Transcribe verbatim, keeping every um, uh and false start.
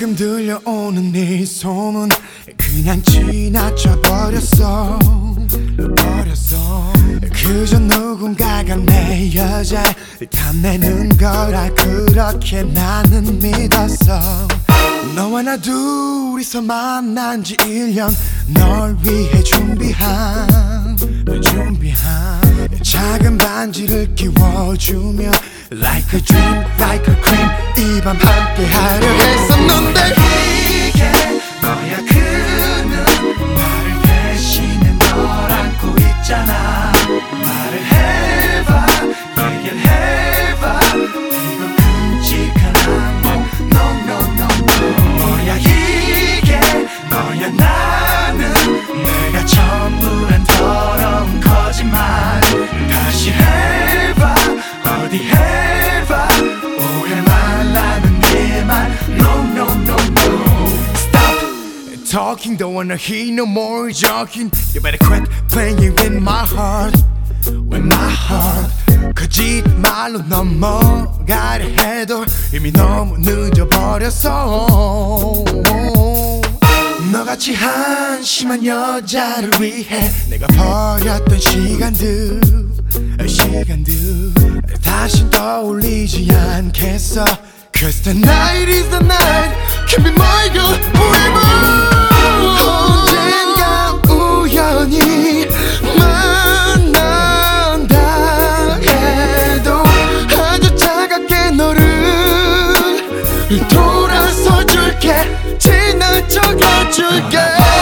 가끔 들려오는 네 소문 그냥 지나쳐 버렸어 버렸어 그저 누군가가 내 여자를 탐내는 거라 그렇게 나는 믿었어. 너와 나 둘이서 만난 지 일 년 널 위해 준비한 준비한 작은 반지를 끼워주며 Like a dream, like a cream 이 밤 함께 하려 했었는데 이게 너야 그는 나를 대신해 널 안고 있잖아. 말을 해봐 얘기를 해봐 이거 끔찍한 악몽 No no no no 뭐야 이게 너야 나는 내가 전부란 더러운 거짓말 다시 해봐 어디 해봐 오해 말라는 네 말 No no no no Stop talking don't wanna hear no more joking You better quit playing with my heart With my heart 거짓말로 넘어가려 해도 이미 너무 늦어버렸어. 너같이 한심한 여자를 위해 내가 버렸던 시간들 시간들 다신 떠올리지 않겠어. Cause the night is the night Can be my girl forever. 언젠가 우연히 만난다 해도 아주 차갑게 너를 돌아서 줄게 지나쳐 가줄게